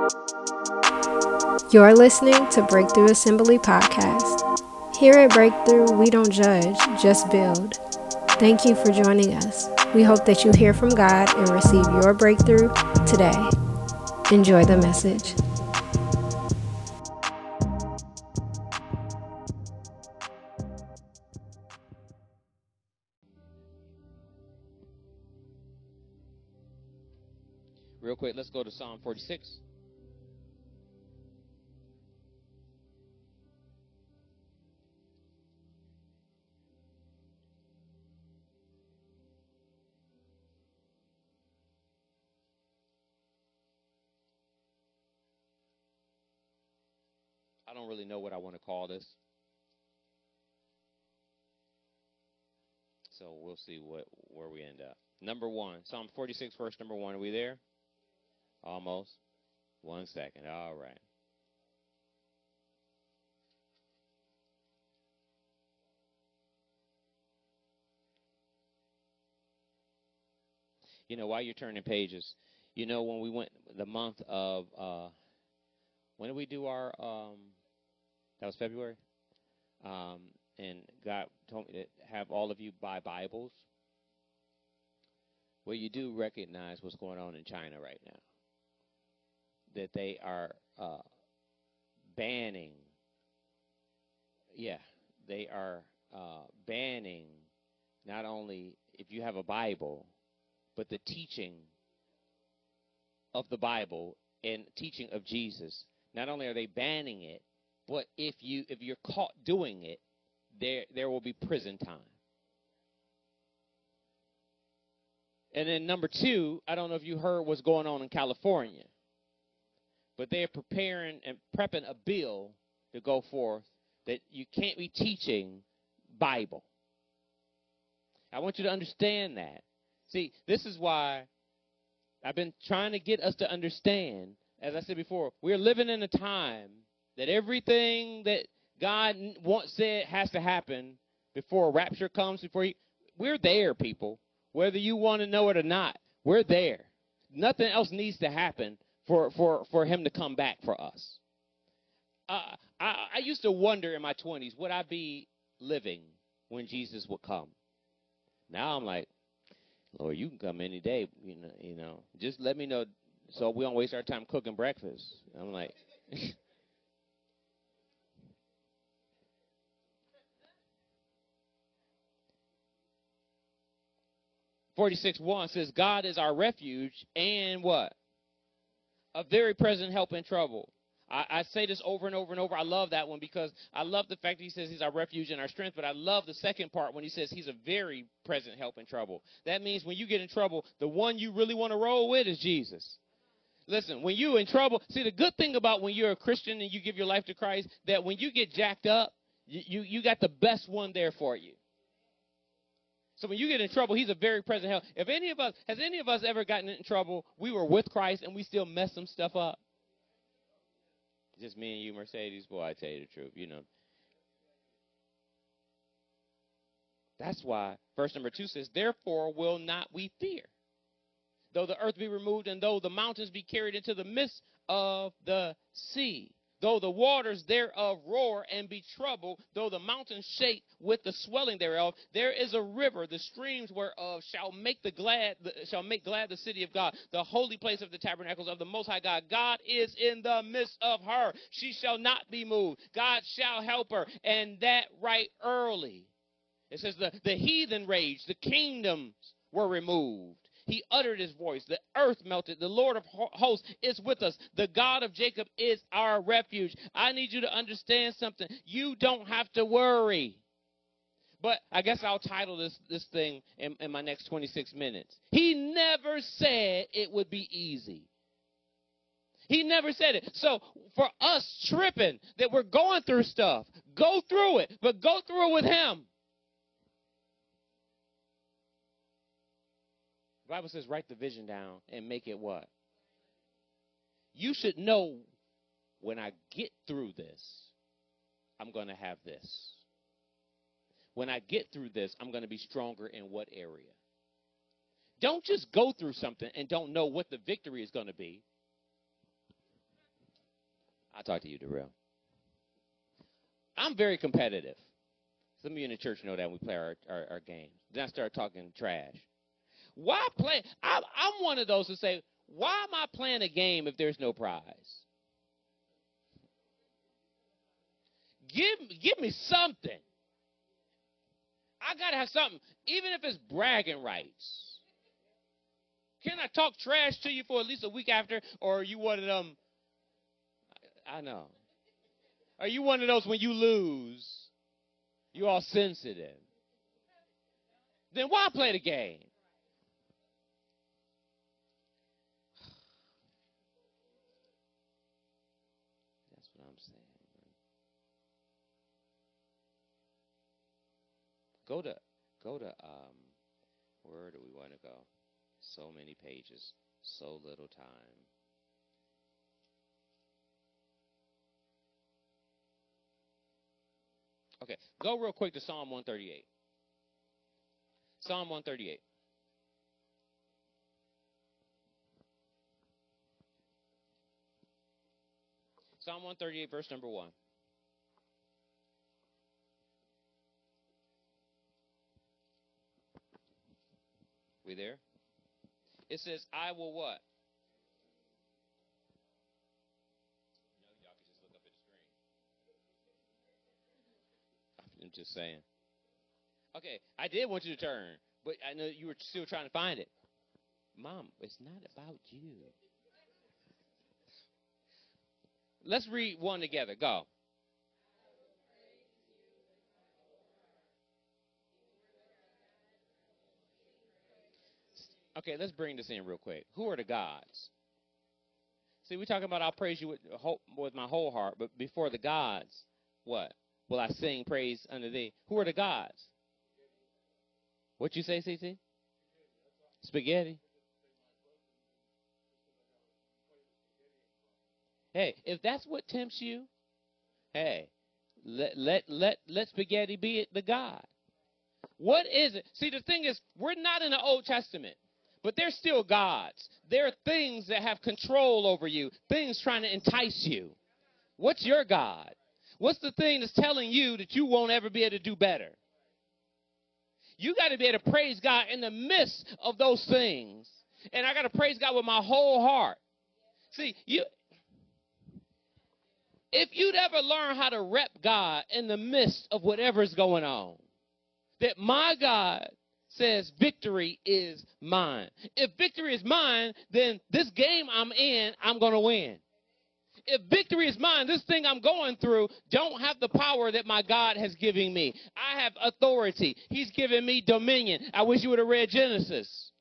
You're listening to Breakthrough Assembly Podcast. Here at Breakthrough, we don't judge, just build. Thank you for joining us. We hope that you hear from God and receive your breakthrough today. Enjoy the message. Real quick, let's go to Psalm 46. I don't really know what I want to call this. So we'll see where we end up. Number 1, Psalm 46, verse number 1. Are we there? Almost. 1 second. All right. You know, while you're turning pages, you know, when we went the month of, when did we do our, that was February? And God told me to have all of you buy Bibles. Well, you do recognize what's going on in China right now. That they are banning, they are banning not only if you have a Bible, but the teaching of the Bible and teaching of Jesus. Not only are they banning it, but if you're caught doing it, there will be prison time. And then number 2, I don't know if you heard what's going on in California, but they're preparing and prepping a bill to go forth that you can't be teaching Bible. I want you to understand that. See, this is why I've been trying to get us to understand, as I said before, we're living in a time that everything that God once said has to happen before rapture comes, we're there, people. Whether you want to know it or not, we're there. Nothing else needs to happen for him to come back for us. I used to wonder in my 20s, would I be living when Jesus would come? Now I'm like, Lord, you can come any day, you know. Just let me know so we don't waste our time cooking breakfast. I'm like, 46:1 says, God is our refuge and what? A very present help in trouble. I say this over and over and over. I love that one because I love the fact that he says he's our refuge and our strength, but I love the second part when he says he's a very present help in trouble. That means when you get in trouble, the one you really want to roll with is Jesus. Listen, when you're in trouble, see, the good thing about when you're a Christian and you give your life to Christ, that when you get jacked up, you got the best one there for you. So when you get in trouble, he's a very present help. Has any of us ever gotten in trouble? We were with Christ and we still messed some stuff up. Just me and you, Mercedes. Boy, I tell you the truth, you know. That's why verse number 2 says, therefore will not we fear, though the earth be removed and though the mountains be carried into the midst of the sea. Though the waters thereof roar and be troubled, though the mountains shake with the swelling thereof, there is a river, the streams whereof shall make glad the city of God, the holy place of the tabernacles of the Most High God. God is in the midst of her. She shall not be moved. God shall help her, and that right early. It says the heathen raged, the kingdoms were removed. He uttered his voice. The earth melted. The Lord of hosts is with us. The God of Jacob is our refuge. I need you to understand something. You don't have to worry. But I guess I'll title this thing in my next 26 minutes. He never said it would be easy. He never said it. So for us tripping that we're going through stuff, go through it, but go through it with him. The Bible says write the vision down and make it what? You should know when I get through this, I'm going to have this. When I get through this, I'm going to be stronger in what area? Don't just go through something and don't know what the victory is going to be. I'll talk to you, Darrell. I'm very competitive. Some of you in the church know that we play our games. Then I start talking trash. Why play? I'm one of those who say, why am I playing a game if there's no prize? Give me something. I got to have something, even if it's bragging rights. Can I talk trash to you for at least a week after, or are you one of them? I know. Are you one of those when you lose, you all sensitive? Then why play the game? That's what I'm saying. Go to where do we want to go? So many pages, so little time. Okay, go real quick to Psalm 138. Psalm 138. Psalm 138, verse number 1. We there? It says, I will what? No, y'all can just look up at the screen. I'm just saying. Okay, I did want you to turn, but I know you were still trying to find it. Mom, it's not about you. Let's read one together. Go. Okay, let's bring this in real quick. Who are the gods? See, we're talking about I'll praise you with my whole heart, but before the gods, what? Will I sing praise unto thee? Who are the gods? What you say, CT? Spaghetti. Hey, if that's what tempts you, hey, let spaghetti be the God. What is it? See, the thing is, we're not in the Old Testament, but they're still gods. There are things that have control over you, things trying to entice you. What's your God? What's the thing that's telling you that you won't ever be able to do better? You got to be able to praise God in the midst of those things. And I got to praise God with my whole heart. See, if you'd ever learn how to rep God in the midst of whatever's going on, that my God says victory is mine. If victory is mine, then this game I'm in, I'm going to win. If victory is mine, this thing I'm going through don't have the power that my God has given me. I have authority. He's given me dominion. I wish you would have read Genesis.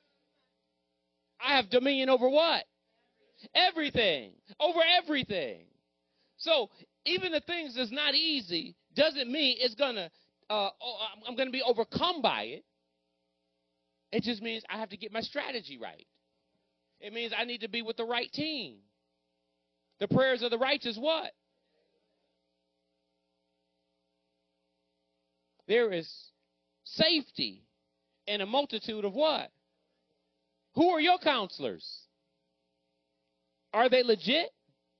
I have dominion over what? Everything. Over everything. So even the things that's not easy doesn't mean it's going to, I'm going to be overcome by it. It just means I have to get my strategy right. It means I need to be with the right team. The prayers of the righteous, what? There is safety in a multitude of what? Who are your counselors? Are they legit?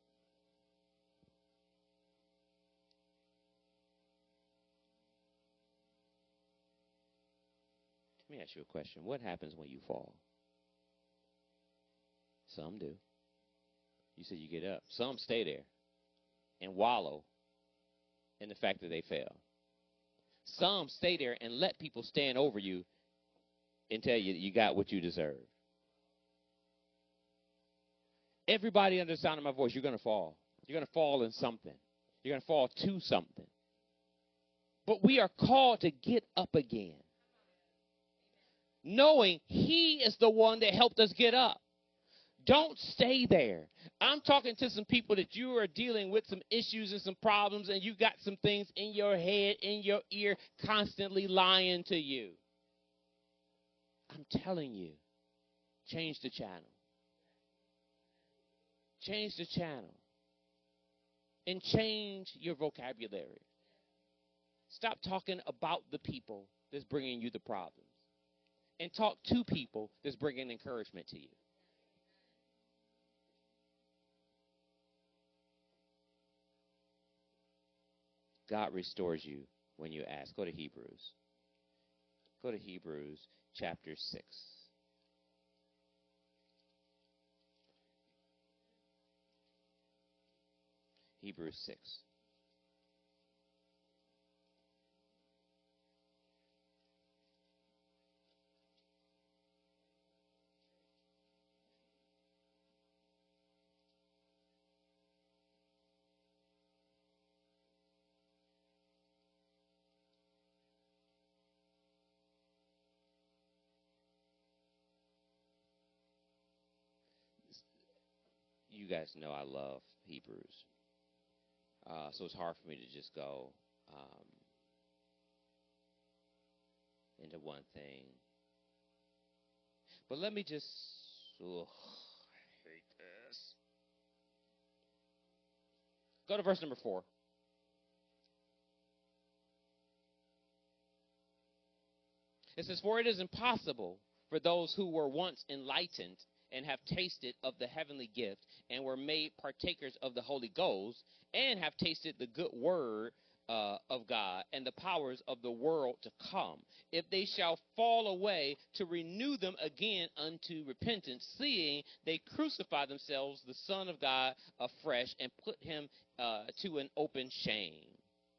Let me ask you a question. What happens when you fall? Some do. You said you get up. Some stay there and wallow in the fact that they fell. Some stay there and let people stand over you and tell you that you got what you deserve. Everybody under the sound of my voice, you're going to fall. You're going to fall in something. You're going to fall to something. But we are called to get up again, knowing He is the one that helped us get up. Don't stay there. I'm talking to some people that you are dealing with some issues and some problems, and you got some things in your head, in your ear, constantly lying to you. I'm telling you, change the channel. Change the channel. And change your vocabulary. Stop talking about the people that's bringing you the problems. And talk to people that's bringing encouragement to you. God restores you when you ask. Go to Hebrews. Go to Hebrews chapter 6. Hebrews 6. You guys know I love Hebrews. So it's hard for me to just go into one thing. But let me just, I hate this. Go to verse number 4. It says, "For it is impossible for those who were once enlightened and have tasted of the heavenly gift and were made partakers of the Holy Ghost and have tasted the good word of God and the powers of the world to come, if they shall fall away, to renew them again unto repentance, seeing they crucify themselves, the Son of God, afresh, and put him to an open shame."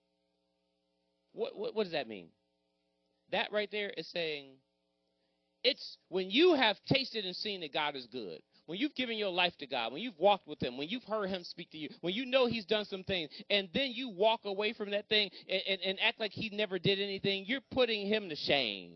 What does that mean? That right there is saying, it's when you have tasted and seen that God is good, when you've given your life to God, when you've walked with him, when you've heard him speak to you, when you know he's done some things, and then you walk away from that thing and act like he never did anything, you're putting him to shame.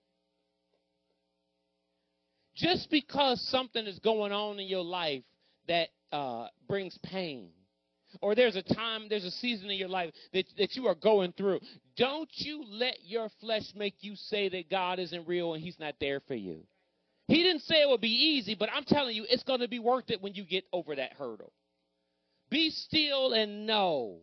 Just because something is going on in your life that brings pain, or there's a time, there's a season in your life that you are going through, don't you let your flesh make you say that God isn't real and he's not there for you. He didn't say it would be easy, but I'm telling you, it's going to be worth it when you get over that hurdle. Be still and know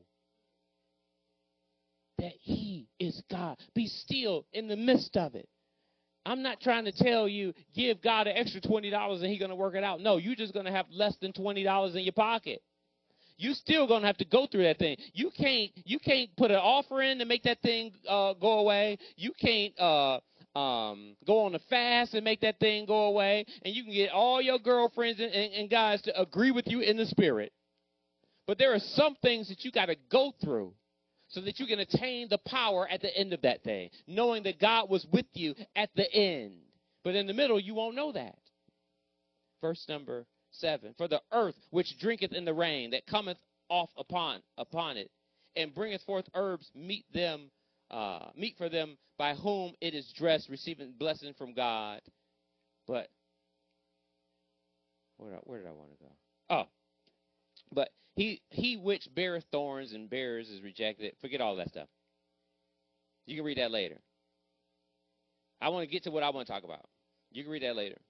that he is God. Be still in the midst of it. I'm not trying to tell you, give God an extra $20 and he's going to work it out. No, you're just going to have less than $20 in your pocket. You still going to have to go through that thing. You can't put an offer in to make that thing go away. You can't go on a fast and make that thing go away. And you can get all your girlfriends and guys to agree with you in the spirit. But there are some things that you got to go through so that you can attain the power at the end of that thing, knowing that God was with you at the end. But in the middle, you won't know that. Verse number 7, "For the earth which drinketh in the rain that cometh off upon it, and bringeth forth herbs meet for them by whom it is dressed, receiving blessing from God." But where did I want to go? Oh, but he which beareth thorns and bears is rejected. Forget all that stuff. You can read that later. I want to get to what I want to talk about. You can read that later.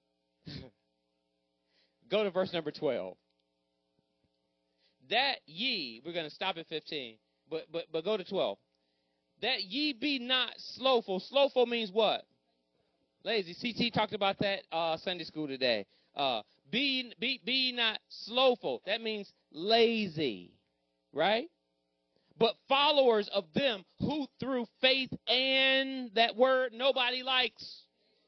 Go to verse number 12. "That ye," we're going to stop at 15, but go to 12. "That ye be not slowful." Slowful means what? Lazy. CT talked about that Sunday school today. Be not slowful. That means lazy, right? "But followers of them who through faith and," that word nobody likes,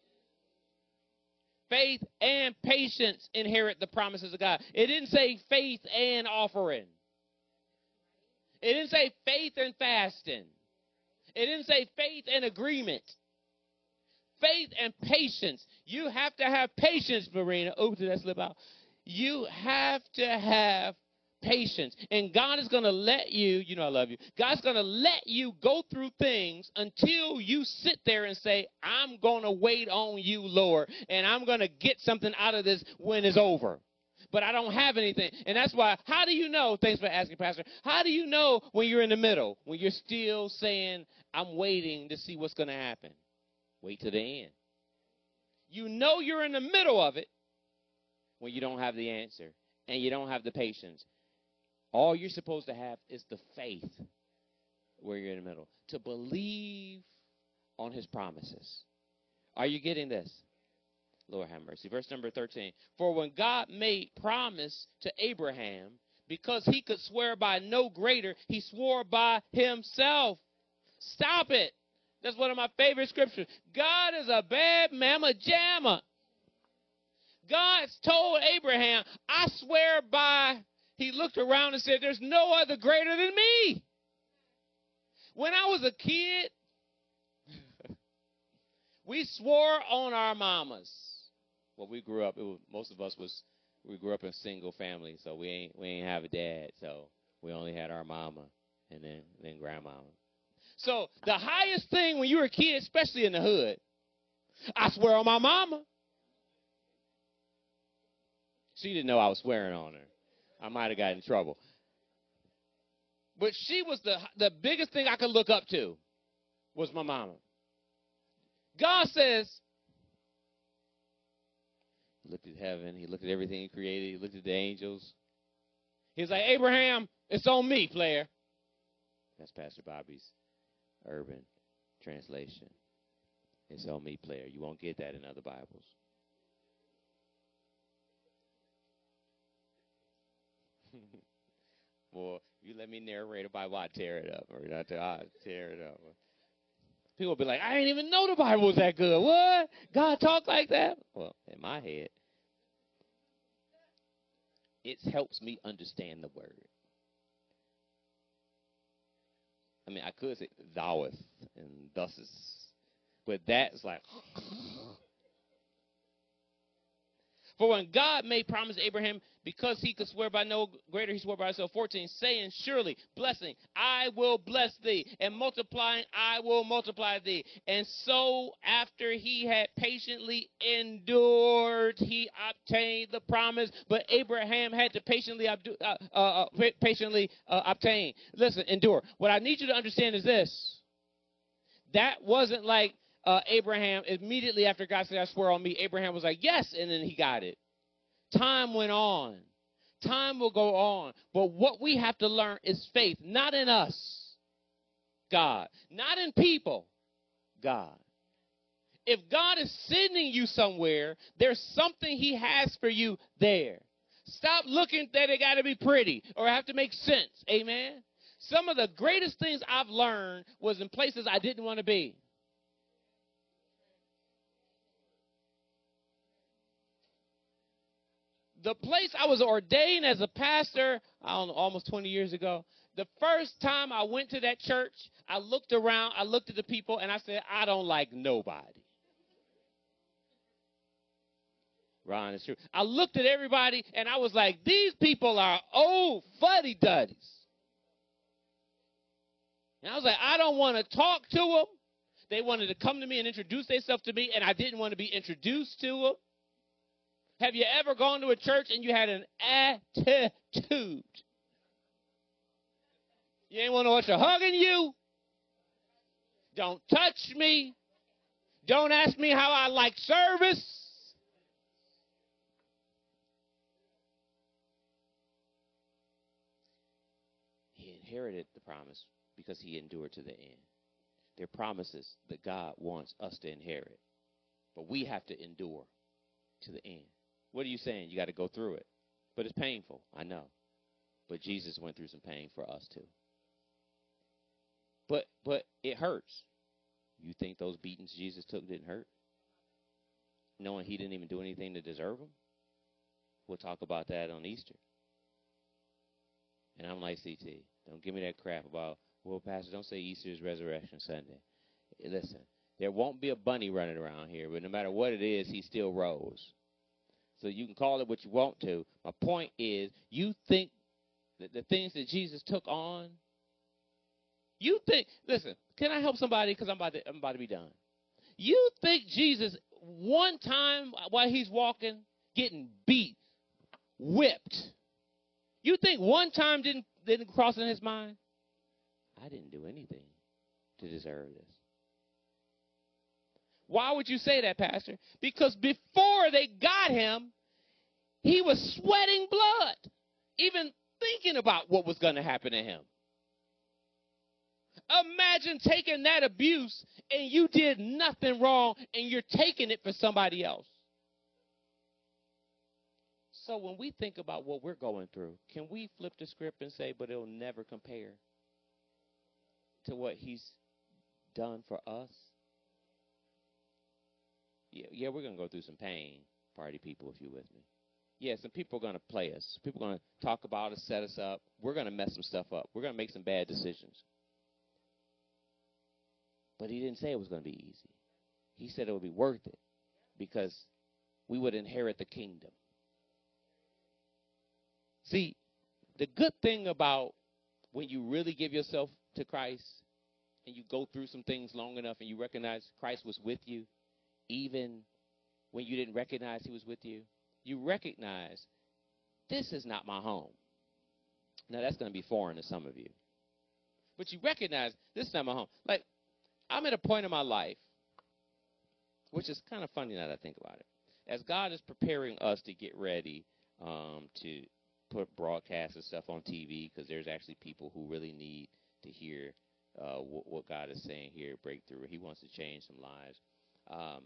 "faith and patience inherit the promises of God." It didn't say faith and offering. It didn't say faith and fasting. It didn't say faith and agreement. Faith and patience. You have to have patience, Marina. Oh, did that slip out? You have to have patience. And God is going to let you, you know I love you, God's going to let you go through things until you sit there and say, "I'm going to wait on you, Lord, and I'm going to get something out of this when it's over. But I don't have anything." And that's why, how do you know, thanks for asking, Pastor, how do you know when you're in the middle, when you're still saying, "I'm waiting to see what's going to happen"? Wait till the end. You know you're in the middle of it when you don't have the answer and you don't have the patience. All you're supposed to have is the faith where you're in the middle, to believe on his promises. Are you getting this? Lord have mercy. Verse number 13. "For when God made promise to Abraham, because he could swear by no greater, he swore by himself. Stop it. That's one of my favorite scriptures. God is a bad mama jamma. God told Abraham, I swear by, he looked around and said, there's no other greater than me. When I was a kid, we swore on our mamas. Well, we grew up, most of us we grew up in single family, so we ain't have a dad, so we only had our mama and then grandmama. So the highest thing when you were a kid, especially in the hood, I swear on my mama. She didn't know I was swearing on her. I might have gotten in trouble. But she was the biggest thing I could look up to was my mama. God says, he looked at heaven. He looked at everything he created. He looked at the angels. He's like, Abraham, it's on me, player. That's Pastor Bobby's urban translation. It's on me, player. You won't get that in other Bibles. Boy, you let me narrate a Bible, I'd tear it up. Or I'd tear it up. People will be like, I didn't even know the Bible was that good. What? God talk like that? Well, in my head, it helps me understand the word. I mean, I could say thoueth and thusest, but that's like... For when God made promise to Abraham, because he could swear by no greater, he swore by himself. 14, saying, surely, blessing, I will bless thee, and multiplying, I will multiply thee. And so, after he had patiently endured, he obtained the promise. But Abraham had to patiently obtain. Listen, endure. What I need you to understand is this. That wasn't like Abraham, immediately after God said, I swear on me, Abraham was like, yes, and then he got it. Time went on. Time will go on. But what we have to learn is faith, not in us, God. Not in people, God. If God is sending you somewhere, there's something he has for you there. Stop looking that it got to be pretty or have to make sense. Amen? Some of the greatest things I've learned was in places I didn't want to be. The place I was ordained as a pastor, I don't know, almost 20 years ago, the first time I went to that church, I looked around, I looked at the people, and I said, I don't like nobody. Ron, it's true. I looked at everybody, and I was like, these people are old fuddy-duddies. And I was like, I don't want to talk to them. They wanted to come to me and introduce themselves to me, and I didn't want to be introduced to them. Have you ever gone to a church and you had an attitude? You ain't want to know what's hugging you. Don't touch me. Don't ask me how I like service. He inherited the promise because he endured to the end. There are promises that God wants us to inherit, but we have to endure to the end. What are you saying? You got to go through it. But it's painful, I know. But Jesus went through some pain for us too. But it hurts. You think those beatings Jesus took didn't hurt? Knowing he didn't even do anything to deserve them? We'll talk about that on Easter. And I'm like, CT, don't give me that crap about, well, Pastor, don't say Easter is Resurrection Sunday. Listen, there won't be a bunny running around here, but no matter what it is, he still rose. So you can call it what you want to. My point is, you think that the things that Jesus took on, you think, listen, can I help somebody? Because I'm about to be done. You think Jesus, one time while he's walking, getting beat, whipped, you think one time didn't cross in his mind? I didn't do anything to deserve this. Why would you say that, Pastor? Because before they got him, he was sweating blood, even thinking about what was going to happen to him. Imagine taking that abuse and you did nothing wrong and you're taking it for somebody else. So when we think about what we're going through, can we flip the script and say, but it'll never compare to what he's done for us? Yeah, we're going to go through some pain, party people, if you're with me. Yeah, some people are going to play us. People are going to talk about us, set us up. We're going to mess some stuff up. We're going to make some bad decisions. But he didn't say it was going to be easy. He said it would be worth it because we would inherit the kingdom. See, the good thing about when you really give yourself to Christ and you go through some things long enough and you recognize Christ was with you, even when you didn't recognize he was with you, you recognize this is not my home. Now, that's going to be foreign to some of you. But you recognize this is not my home. Like, I'm at a point in my life, which is kind of funny now that I think about it. As God is preparing us to get ready to put broadcasts and stuff on TV, because there's actually people who really need to hear what God is saying here at Breakthrough. He wants to change some lives.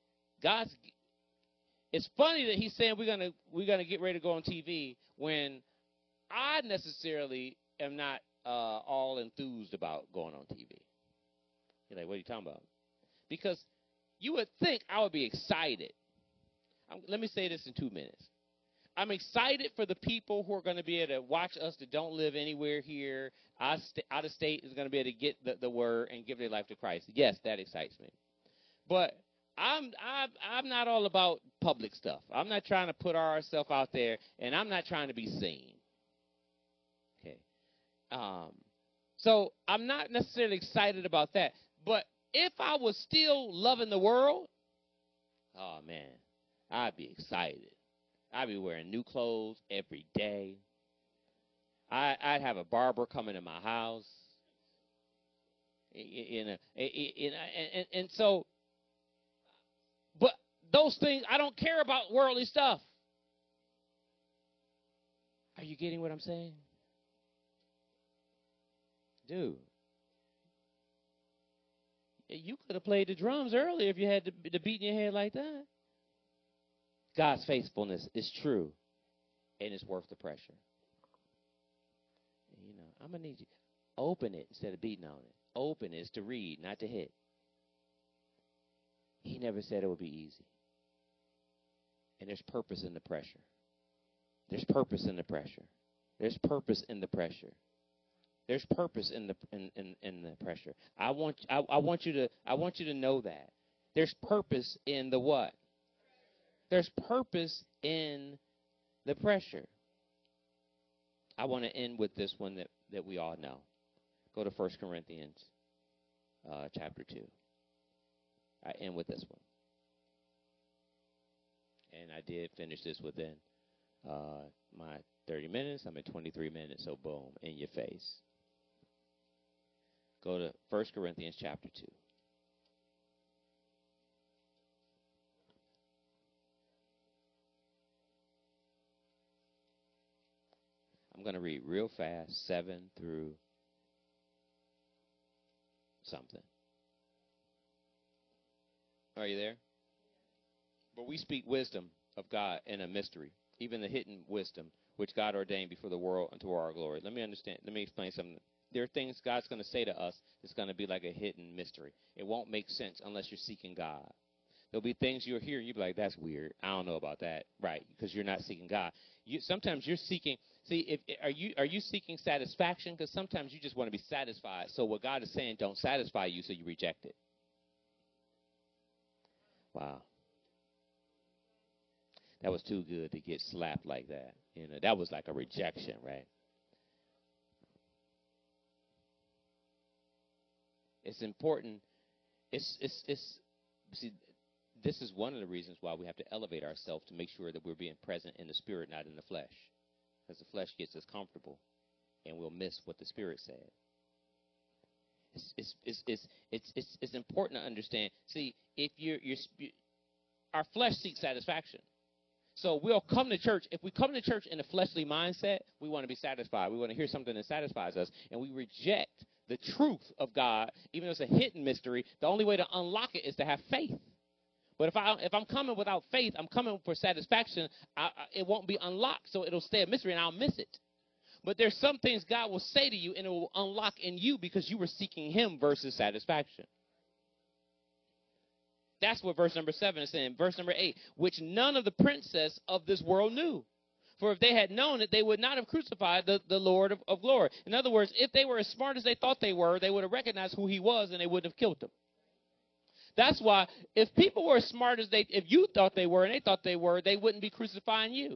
It's funny that he's saying we're gonna get ready to go on TV when I necessarily am not all enthused about going on TV. You're like, what are you talking about? Because you would think I would be excited. Let me say this in 2 minutes. I'm excited for the people who are going to be able to watch us that don't live anywhere here, out of state, is going to be able to get the word and give their life to Christ. Yes, that excites me. But I'm not all about public stuff. I'm not trying to put ourselves out there, and I'm not trying to be seen. Okay. So I'm not necessarily excited about that. But if I was still loving the world, oh, man, I'd be excited. I'd be wearing new clothes every day. I'd have a barber coming to my house. And so, but those things, I don't care about worldly stuff. Are you getting what I'm saying? Dude, you could have played the drums earlier if you had the beat in your head like that. God's faithfulness is true, and it's worth the pressure. You know, I'm going to need you. Open it instead of beating on it. Open is to read, not to hit. He never said it would be easy. And there's purpose in the pressure. There's purpose in the pressure. There's purpose in the pressure. There's purpose in the pressure. I want you to know that. There's purpose in the what? There's purpose in the pressure. I want to end with this one that we all know. Go to 1 Corinthians chapter 2. I end with this one. And I did finish this within my 30 minutes. I'm at 23 minutes, so boom, in your face. Go to 1 Corinthians chapter 2. I'm going to read real fast, 7 through something. Are you there? But we speak wisdom of God in a mystery, even the hidden wisdom, which God ordained before the world unto our glory. Let me explain something. There are things God's going to say to us that's going to be like a hidden mystery. It won't make sense unless you're seeking God. There'll be things you'll hear and you'll be like, that's weird. I don't know about that. Right, because you're not seeking God. Sometimes you're seeking, are you seeking satisfaction? Because sometimes you just want to be satisfied. So what God is saying don't satisfy you, so you reject it. Wow. That was too good to get slapped like that. You know, that was like a rejection, right? It's important. See, this is one of the reasons why we have to elevate ourselves to make sure that we're being present in the spirit, not in the flesh. Because the flesh gets us comfortable, and we'll miss what the spirit said. It's important to understand. See, if our flesh seeks satisfaction. So we'll come to church. If we come to church in a fleshly mindset, we want to be satisfied. We want to hear something that satisfies us. And we reject the truth of God, even though it's a hidden mystery. The only way to unlock it is to have faith. But if I'm coming without faith, I'm coming for satisfaction, it won't be unlocked, so it'll stay a mystery, and I'll miss it. But there's some things God will say to you, and it will unlock in you because you were seeking him versus satisfaction. That's what verse number 7 is saying. Verse number 8, which none of the princes of this world knew. For if they had known it, they would not have crucified the Lord of glory. In other words, if they were as smart as they thought they were, they would have recognized who he was, and they wouldn't have killed him. That's why if people were as smart as if you thought they were and they thought they were, they wouldn't be crucifying you.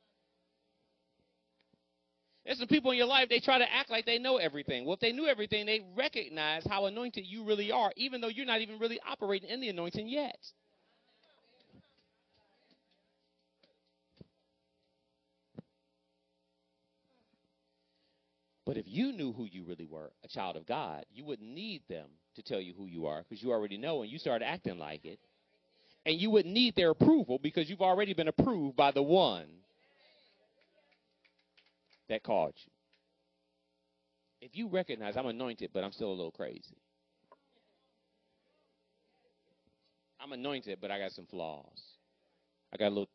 There's some people in your life, they try to act like they know everything. Well, if they knew everything, they recognize how anointed you really are, even though you're not even really operating in the anointing yet. But if you knew who you really were, a child of God, you wouldn't need them to tell you who you are because you already know and you start acting like it. And you wouldn't need their approval because you've already been approved by the one that called you. If you recognize I'm anointed, but I'm still a little crazy. I'm anointed, but I got some flaws. I got a little...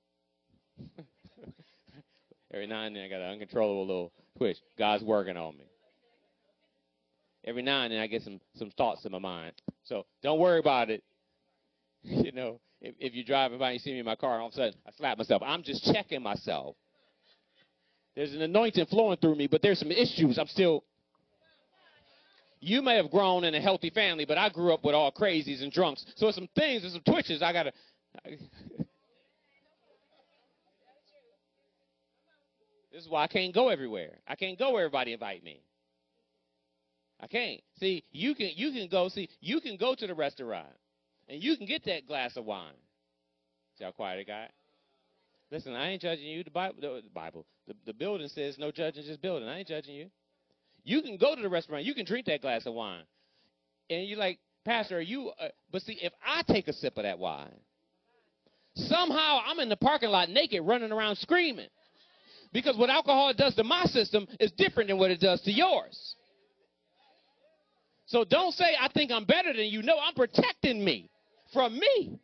Every now and then I got an uncontrollable little twitch. God's working on me. Every now and then I get some thoughts in my mind. So don't worry about it. You know, if you're driving by and you see me in my car and all of a sudden I slap myself, I'm just checking myself. There's an anointing flowing through me, but there's some issues. I'm still... You may have grown in a healthy family, but I grew up with all crazies and drunks. So there's some things, there's some twitches I got to... This is why I can't go everywhere. I can't go where everybody invite me. I can't. See, you can go to the restaurant and you can get that glass of wine. See how quiet it got? Listen, I ain't judging you. The building says no judging, just building. I ain't judging you. You can go to the restaurant. You can drink that glass of wine. And you're like, Pastor, are you... but see, if I take a sip of that wine, somehow I'm in the parking lot naked running around screaming. Because what alcohol does to my system is different than what it does to yours. So don't say, I think I'm better than you. No, I'm protecting me from me.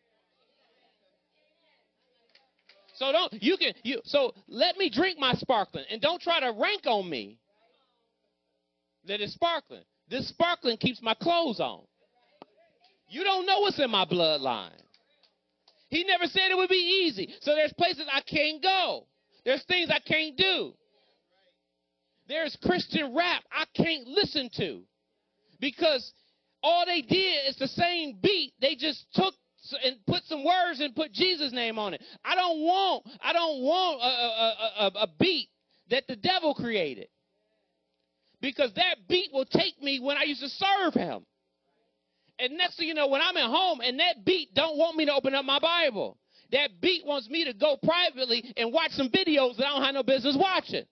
So let me drink my sparkling and don't try to rank on me that it's sparkling. This sparkling keeps my clothes on. You don't know what's in my bloodline. He never said it would be easy. So there's places I can't go. There's things I can't do. There's Christian rap I can't listen to because all they did is the same beat. They just took and put some words and put Jesus' name on it. I don't want a beat that the devil created because that beat will take me when I used to serve him. And next thing you know, when I'm at home and that beat don't want me to open up my Bible. That beat wants me to go privately and watch some videos that I don't have no business watching.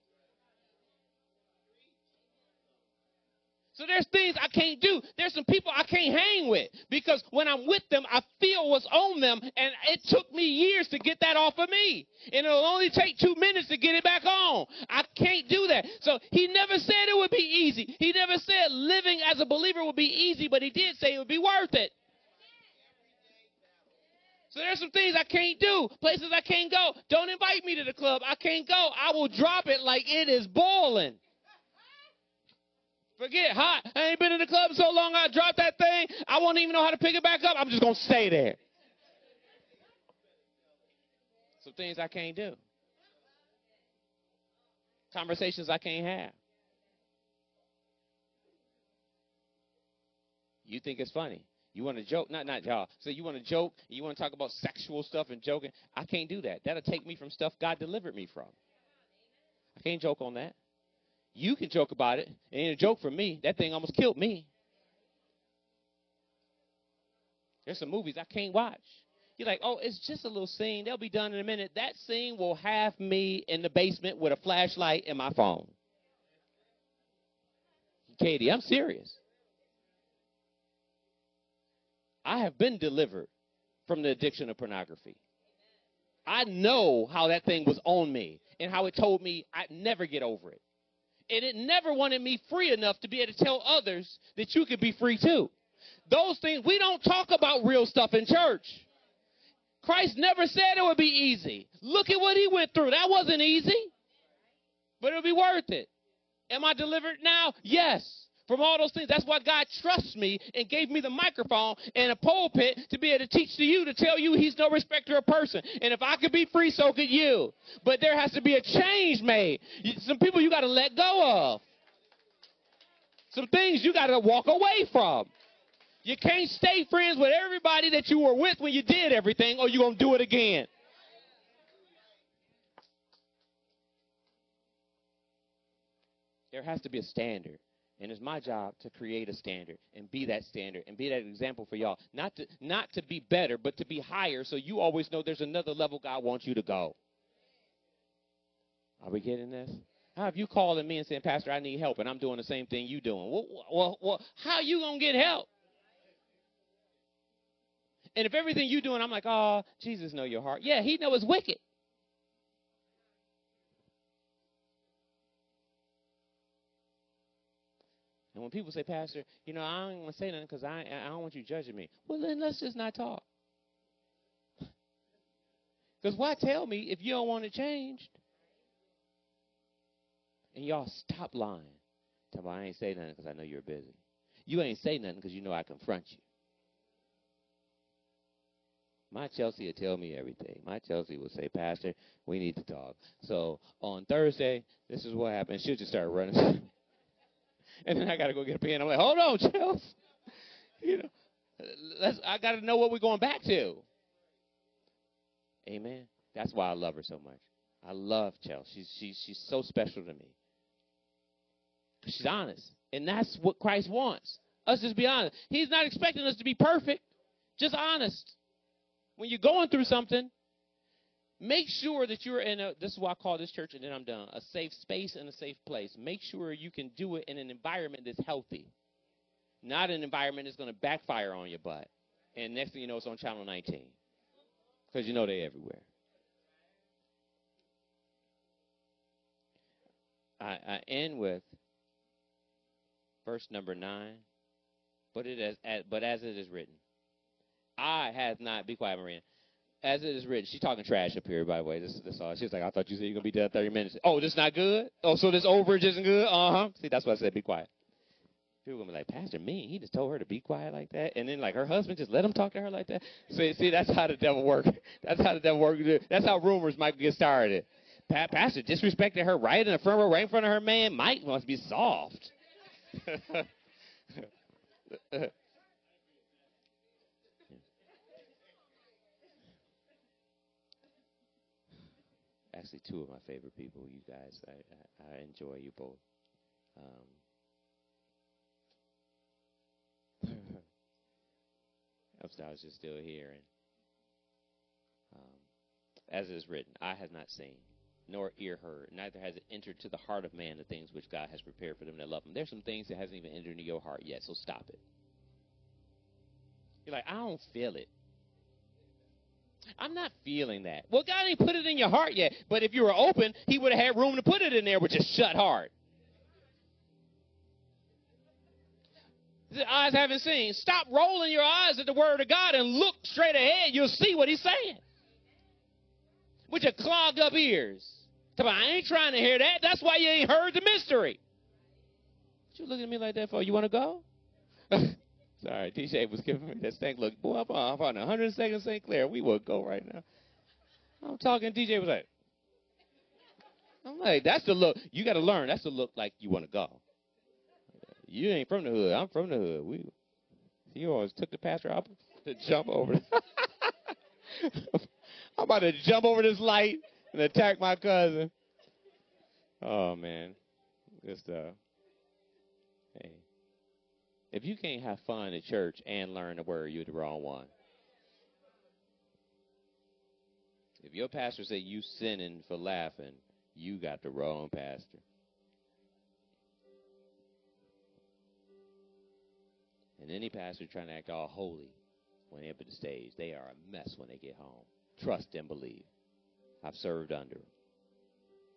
So there's things I can't do. There's some people I can't hang with because when I'm with them, I feel what's on them, and it took me years to get that off of me. And it'll only take 2 minutes to get it back on. I can't do that. So he never said it would be easy. He never said living as a believer would be easy, but he did say it would be worth it. So there's some things I can't do, places I can't go. Don't invite me to the club. I can't go. I will drop it like it is boiling. Forget hot. I ain't been in the club so long I dropped that thing. I won't even know how to pick it back up. I'm just going to stay there. Some things I can't do. Conversations I can't have. You think it's funny. You want to joke? Not y'all. So you want to joke? You want to talk about sexual stuff and joking? I can't do that. That'll take me from stuff God delivered me from. I can't joke on that. You can joke about it. It ain't a joke for me. That thing almost killed me. There's some movies I can't watch. You're like, oh, it's just a little scene. They'll be done in a minute. That scene will have me in the basement with a flashlight and my phone. Katie, I'm serious. I have been delivered from the addiction of pornography. I know how that thing was on me and how it told me I'd never get over it. And it never wanted me free enough to be able to tell others that you could be free too. Those things, we don't talk about real stuff in church. Christ never said it would be easy. Look at what he went through. That wasn't easy, but it'll be worth it. Am I delivered now? Yes. From all those things. That's why God trusts me and gave me the microphone and a pulpit to be able to teach to you, to tell you he's no respecter of person. And if I could be free, so could you. But there has to be a change made. Some people you got to let go of. Some things you got to walk away from. You can't stay friends with everybody that you were with when you did everything, or you're going to do it again. There has to be a standard. And it's my job to create a standard and be that standard and be that example for y'all. Not to be better, but to be higher, so you always know there's another level God wants you to go. Are we getting this? How have you calling me and saying, Pastor, I need help, and I'm doing the same thing you doing? Well, how you going to get help? And if everything you doing, I'm like, oh, Jesus know your heart. Yeah, he know it's wicked. And when people say, Pastor, I don't want to say nothing because I don't want you judging me. Well, then let's just not talk. Because why tell me if you don't want it changed? And y'all stop lying. Tell me, I ain't say nothing because I know you're busy. You ain't say nothing because you know I confront you. My Chelsea will tell me everything. My Chelsea will say, Pastor, we need to talk. So on Thursday, this is what happened. She'll just start running. And then I got to go get a pen. I'm like, hold on, Chelsea. I got to know what we're going back to. Amen. That's why I love her so much. I love Chelsea. She's so special to me. She's honest. And that's what Christ wants. Us just be honest. He's not expecting us to be perfect. Just honest. When you're going through something, make sure that you're in this is why I call this church, and then I'm done, a safe space and a safe place. Make sure you can do it in an environment that's healthy. Not an environment that's going to backfire on your butt. And next thing you know, it's on Channel 19. Because you know they're everywhere. I end with verse number 9. But as it is written, I have not, be quiet, Marina. As it is written, she's talking trash up here, by the way. That's all. She's like, I thought you said you're going to be done 30 minutes. Oh, this not good? Oh, so this overage isn't good? Uh-huh. See, that's why I said be quiet. People are going to be like, Pastor, me? He just told her to be quiet like that? And then, like, her husband just let him talk to her like that? See, that's how the devil works. That's how the devil works. That's how rumors might get started. Pastor disrespected her right in front of her man. Mike must be soft. Actually, two of my favorite people, you guys. I enjoy you both. I was just still here. And as it is written, eye has not seen, nor ear heard, neither has it entered to the heart of man the things which God has prepared for them that love him. There's some things that hasn't even entered into your heart yet, so stop it. You're like, I don't feel it. I'm not feeling that. Well, God ain't put it in your heart yet. But if you were open, he would have had room to put it in there with just shut heart. The eyes haven't seen. Stop rolling your eyes at the word of God and look straight ahead. You'll see what he's saying. With your clogged up ears. I ain't trying to hear that. That's why you ain't heard the mystery. What you looking at me like that for? You want to go? Sorry, TJ was giving me that stank look. Boy, I'm on 102nd St. Clair. We will go right now. I'm talking. DJ was like, I'm like, that's the look. You got to learn. That's the look like you want to go. You ain't from the hood. I'm from the hood. You always took the pastor up to jump over. I'm about to jump over this light and attack my cousin. Oh, man. Good stuff. Hey. If you can't have fun at church and learn the word, you're the wrong one. If your pastor say you sinning for laughing, you got the wrong pastor. And any pastor trying to act all holy when they up at the stage, they are a mess when they get home. Trust and believe. I've served under them.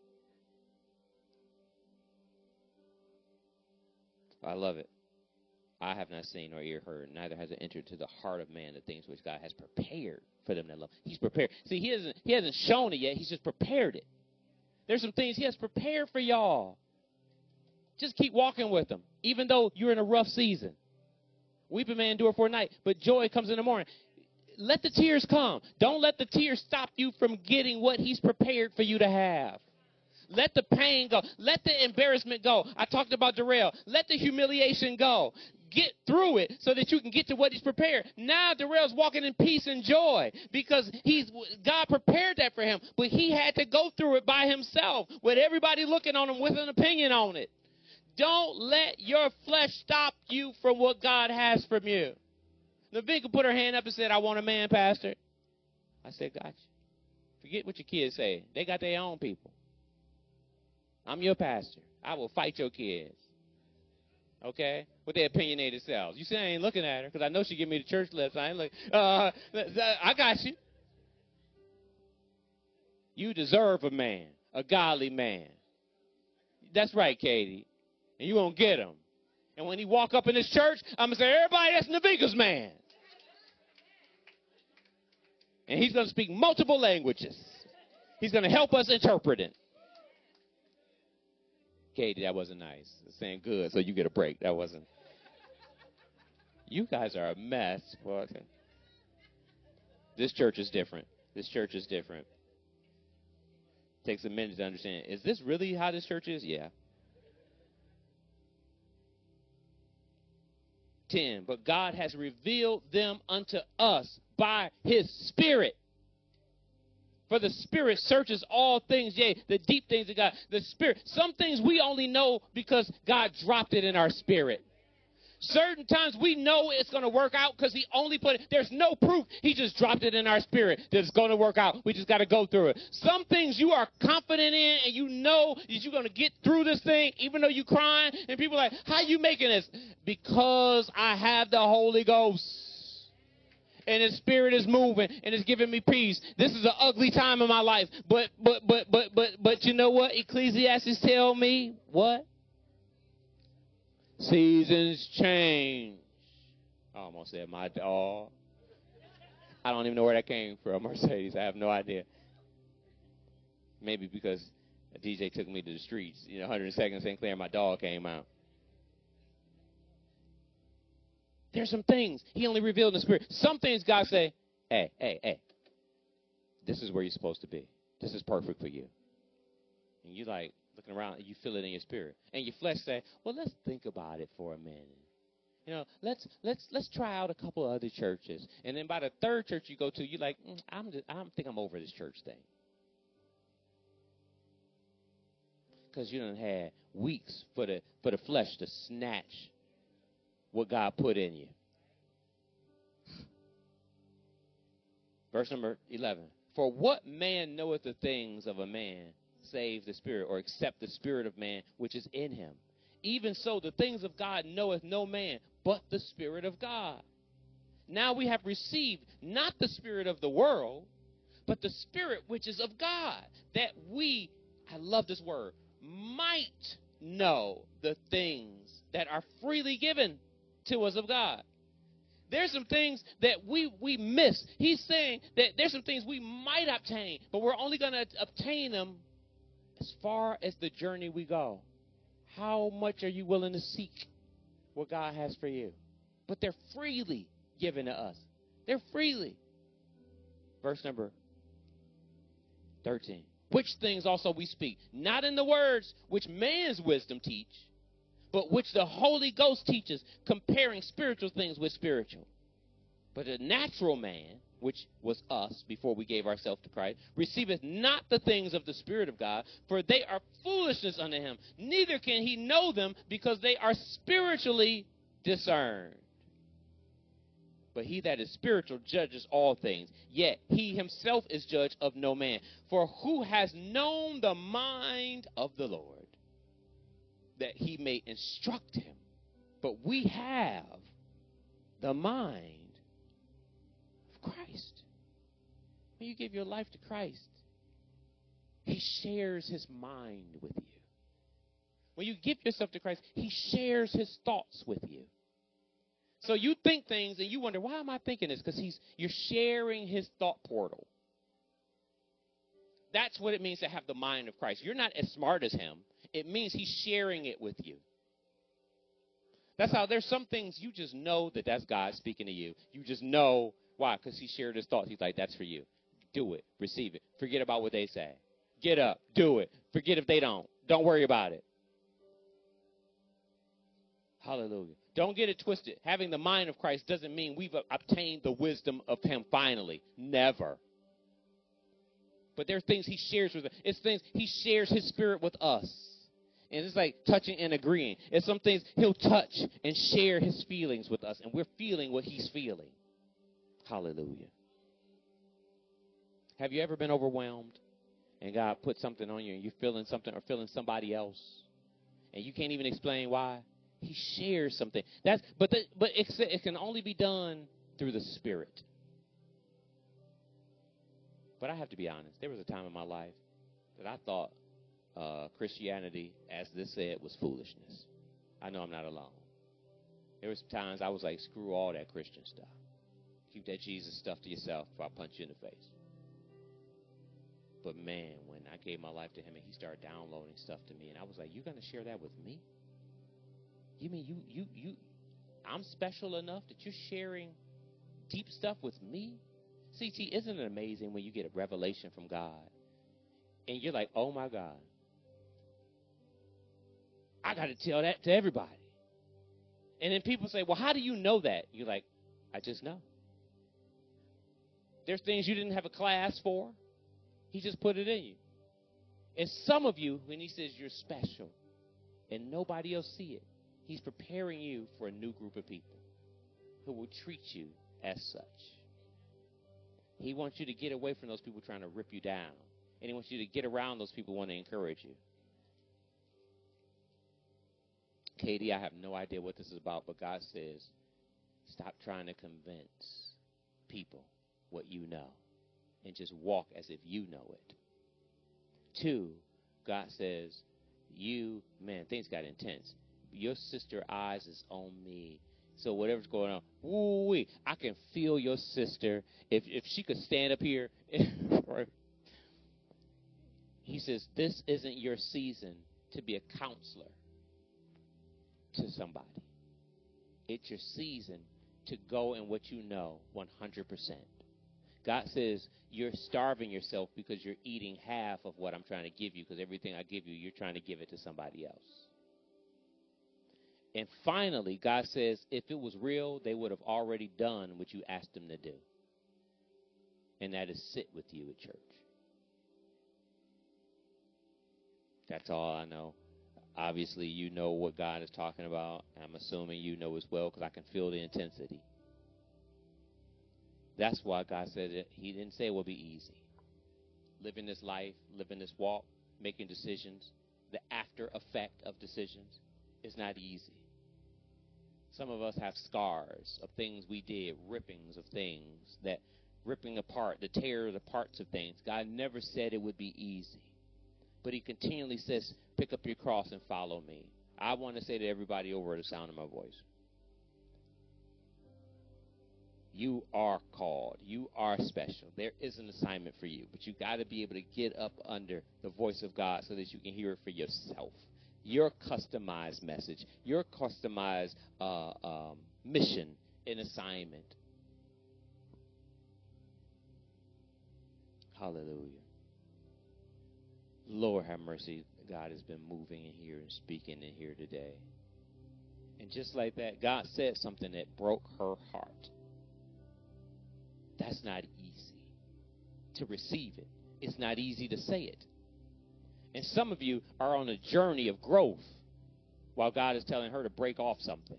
I love it. I have not seen nor ear heard, neither has it entered to the heart of man the things which God has prepared for them that love. He's prepared. See, he hasn't shown it yet. He's just prepared it. There's some things he has prepared for y'all. Just keep walking with him, even though you're in a rough season. Weeping may endure for a night, but joy comes in the morning. Let the tears come. Don't let the tears stop you from getting what he's prepared for you to have. Let the pain go. Let the embarrassment go. I talked about Darrell. Let the humiliation go. Get through it so that you can get to what he's prepared. Now Darrell's walking in peace and joy because God prepared that for him. But he had to go through it by himself with everybody looking on him with an opinion on it. Don't let your flesh stop you from what God has from you. Navinka put her hand up and said, I want a man, Pastor. I said, gotcha. Forget what your kids say. They got their own people. I'm your pastor. I will fight your kids. Okay? With their opinionated selves. You see, I ain't looking at her because I know she give me the church lips. I ain't like, I got you. You deserve a man, a godly man. That's right, Katie. And you won't get him. And when he walk up in this church, I'm going to say, everybody, that's Navinka's man. And he's going to speak multiple languages. He's going to help us interpret it. Katie, that wasn't nice. Saying good, so you get a break. That wasn't. You guys are a mess. Well, okay. This church is different. This church is different. Takes a minute to understand. Is this really how this church is? Yeah. 10. But God has revealed them unto us by his Spirit. For the Spirit searches all things, yea, the deep things of God. The Spirit. Some things we only know because God dropped it in our spirit. Certain times we know it's going to work out because he only put it. There's no proof. He just dropped it in our spirit that it's going to work out. We just got to go through it. Some things you are confident in and you know that you're going to get through this thing even though you're crying. And people are like, how you making this? Because I have the Holy Ghost. And his spirit is moving and it's giving me peace. This is an ugly time in my life. But you know what? Ecclesiastes tell me what? Seasons change. I almost said my dog. I don't even know where that came from, Mercedes. I have no idea. Maybe because a DJ took me to the streets. 102nd St. Clair, my dog came out. There's some things he only revealed in the spirit. Some things God say, hey, this is where you're supposed to be. This is perfect for you. And you like looking around and you feel it in your spirit. And your flesh say, well, let's think about it for a minute. Let's try out a couple of other churches. And then by the third church you go to, you're like, I think I'm over this church thing. Because you done had weeks for the flesh to snatch what God put in you. Verse number 11. For what man knoweth the things of a man, save the spirit, or except the spirit of man which is in him? Even so, the things of God knoweth no man, but the Spirit of God. Now we have received not the spirit of the world, but the Spirit which is of God, that we, I love this word, might know the things that are freely given to us of God. There's some things that we miss. He's saying that there's some things we might obtain, but we're only going to obtain them as far as the journey we go. How much are you willing to seek what God has for you? But they're freely given to us. They're freely. Verse number 13. Which things also we speak, not in the words which man's wisdom teach, but which the Holy Ghost teaches, comparing spiritual things with spiritual. But a natural man, which was us before we gave ourselves to Christ, receiveth not the things of the Spirit of God, for they are foolishness unto him. Neither can he know them, because they are spiritually discerned. But he that is spiritual judges all things, yet he himself is judge of no man. For who has known the mind of the Lord, that he may instruct him? But we have the mind of Christ. When you give your life to Christ, he shares his mind with you. When you give yourself to Christ, he shares his thoughts with you. So you think things and you wonder, why am I thinking this? Because you're sharing his thought portal. That's what it means to have the mind of Christ. You're not as smart as him. It means he's sharing it with you. That's how there's some things you just know that's God speaking to you. You just know. Why? Because he shared his thoughts. He's like, that's for you. Do it. Receive it. Forget about what they say. Get up. Do it. Forget if they don't. Don't worry about it. Hallelujah. Don't get it twisted. Having the mind of Christ doesn't mean we've obtained the wisdom of him finally. Never. But there are things he shares with us. It's things he shares his spirit with us. And it's like touching and agreeing. It's some things he'll touch and share his feelings with us. And we're feeling what he's feeling. Hallelujah. Have you ever been overwhelmed and God put something on you and you're feeling something or feeling somebody else and you can't even explain why? He shares something. But it can only be done through the Spirit. But I have to be honest. There was a time in my life that I thought Christianity, as this said, was foolishness. I know I'm not alone. There was times I was like, screw all that Christian stuff. Keep that Jesus stuff to yourself before I punch you in the face. But man, when I gave my life to him and he started downloading stuff to me, and I was like, you're going to share that with me? You mean you I'm special enough that you're sharing deep stuff with me? CT, isn't it amazing when you get a revelation from God and you're like, oh my God, I got to tell that to everybody. And then people say, well, how do you know that? You're like, I just know. There's things you didn't have a class for. He just put it in you. And some of you, when he says you're special and nobody else see it, he's preparing you for a new group of people who will treat you as such. He wants you to get away from those people trying to rip you down. And he wants you to get around those people who want to encourage you. Katie, I have no idea what this is about, but God says, stop trying to convince people what you know and just walk as if you know it. 2, God says, things got intense. Your sister eyes is on me. So whatever's going on, woo-wee, I can feel your sister. If she could stand up here. He says, this isn't your season to be a counselor to somebody. It's your season to go in what you know 100%. God says you're starving yourself because you're eating half of what I'm trying to give you, because everything I give you, you're trying to give it to somebody else. And finally, God says, if it was real, they would have already done what you asked them to do. And that is sit with you at church. That's all I know. Obviously, you know what God is talking about. I'm assuming you know as well, because I can feel the intensity. That's why God said it. He didn't say it will be easy. Living this life, living this walk, making decisions, the after effect of decisions is not easy. Some of us have scars of things we did, rippings of things, that ripping apart, the tear the parts of things. God never said it would be easy. But he continually says, pick up your cross and follow me. I want to say to everybody over the sound of my voice, you are called. You are special. There is an assignment for you. But you got to be able to get up under the voice of God so that you can hear it for yourself. Your customized message, your customized mission and assignment. Hallelujah. Lord have mercy. God has been moving in here and speaking in here today. And just like that, God said something that broke her heart. That's not easy to receive it. It's not easy to say it. And some of you are on a journey of growth while God is telling her to break off something.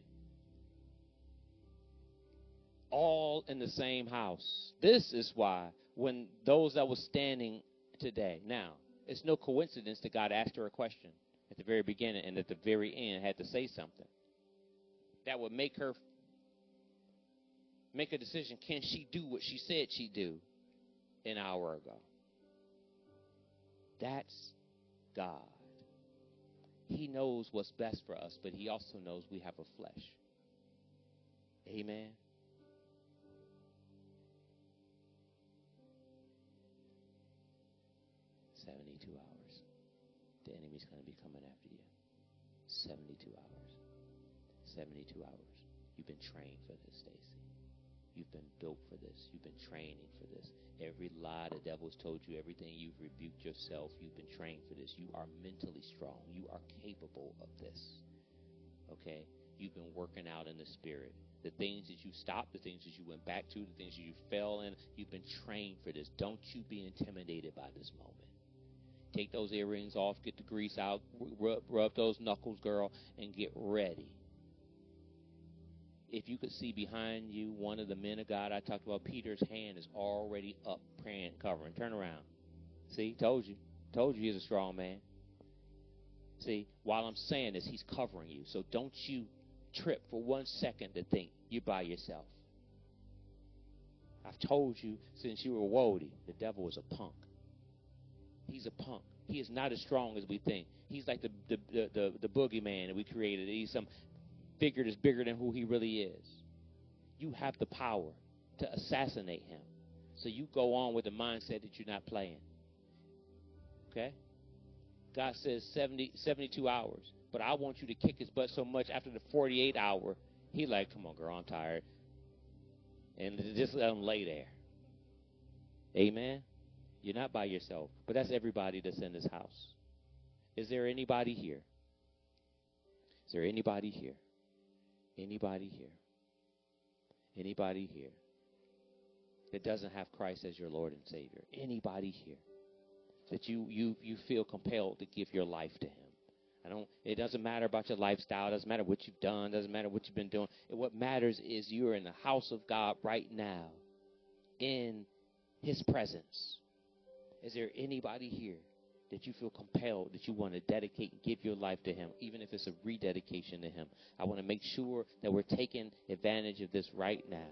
All in the same house. This is why when those that were standing today, now, it's no coincidence that God asked her a question at the very beginning and at the very end had to say something that would make her make a decision. Can she do what she said she'd do an hour ago? That's God. He knows what's best for us, but he also knows we have a flesh. Amen. $72. The enemy's going to be coming after you. 72 hours. 72 hours. You've been trained for this, Stacy. You've been built for this. You've been training for this. Every lie the devil's told you, everything you've rebuked yourself, you've been trained for this. You are mentally strong. You are capable of this. Okay? You've been working out in the spirit. The things that you stopped, the things that you went back to, the things that you fell in, you've been trained for this. Don't you be intimidated by this moment. Take those earrings off, get the grease out, rub those knuckles, girl, and get ready. If you could see behind you, one of the men of God I talked about, Peter's hand is already up, praying, covering. Turn around. See, told you he's a strong man. See, while I'm saying this, he's covering you. So don't you trip for 1 second to think you're by yourself. I've told you since you were Wody, the devil is a punk. He's a punk. He is not as strong as we think. He's like the boogeyman that we created. He's some figure that's bigger than who he really is. You have the power to assassinate him. So you go on with the mindset that you're not playing. Okay? God says 72 hours. But I want you to kick his butt so much after the 48 hour, he like, come on, girl, I'm tired. And just let him lay there. Amen? You're not by yourself. But that's everybody that's in this house. Is there anybody here? Is there anybody here? Anybody here? Anybody here that doesn't have Christ as your Lord and Savior? Anybody here that you feel compelled to give your life to him? It doesn't matter about your lifestyle. It doesn't matter what you've done. It doesn't matter what you've been doing. What matters is you're in the house of God right now in his presence. Is there anybody here that you feel compelled, that you want to dedicate and give your life to him, even if it's a rededication to him? I want to make sure that we're taking advantage of this right now.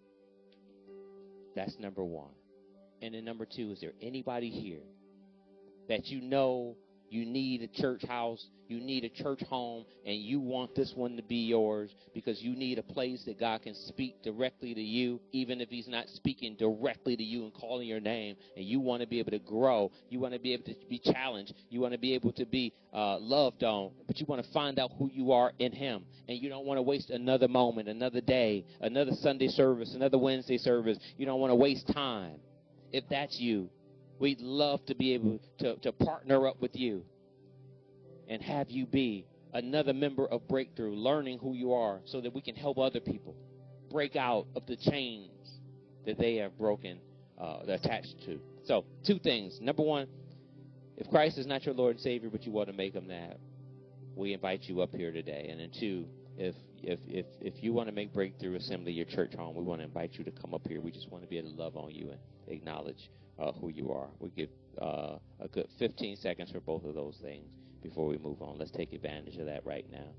That's number one. And then number two, is there anybody here that you know you need a church house, you need a church home, and you want this one to be yours because you need a place that God can speak directly to you, even if he's not speaking directly to you and calling your name, and you want to be able to grow, you want to be able to be challenged, you want to be able to be loved on, but you want to find out who you are in him, and you don't want to waste another moment, another day, another Sunday service, another Wednesday service. You don't want to waste time. If that's you, we'd love to be able to partner up with you and have you be another member of Breakthrough, learning who you are so that we can help other people break out of the chains that they have broken, attached to. So, two things. Number one, if Christ is not your Lord and Savior, but you want to make him that, we invite you up here today. And then two, if you want to make Breakthrough Assembly your church home, we want to invite you to come up here. We just want to be able to love on you and acknowledge who you are. We give a good 15 seconds for both of those things before we move on. Let's take advantage of that right now.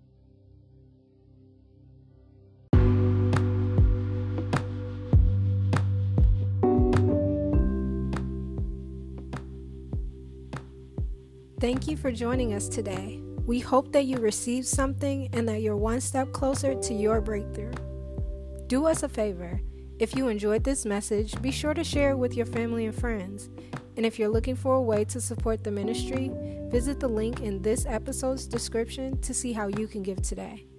Thank you for joining us today. We hope that you received something and that you're one step closer to your breakthrough. Do us a favor. If you enjoyed this message, be sure to share it with your family and friends. And if you're looking for a way to support the ministry, visit the link in this episode's description to see how you can give today.